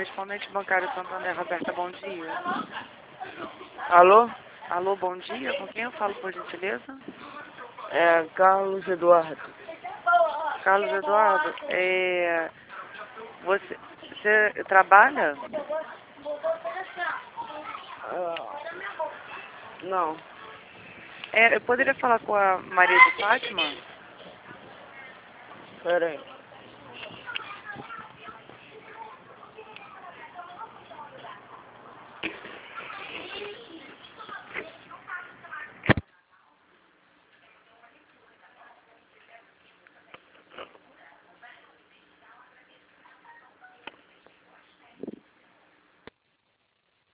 correspondente bancário Santander, Roberta, bom dia. Alô? Alô, bom dia. Com quem eu falo, por gentileza? É Carlos Eduardo. Carlos Eduardo, você trabalha? Não. Eu poderia falar com a Maria de Fátima? Pera aí.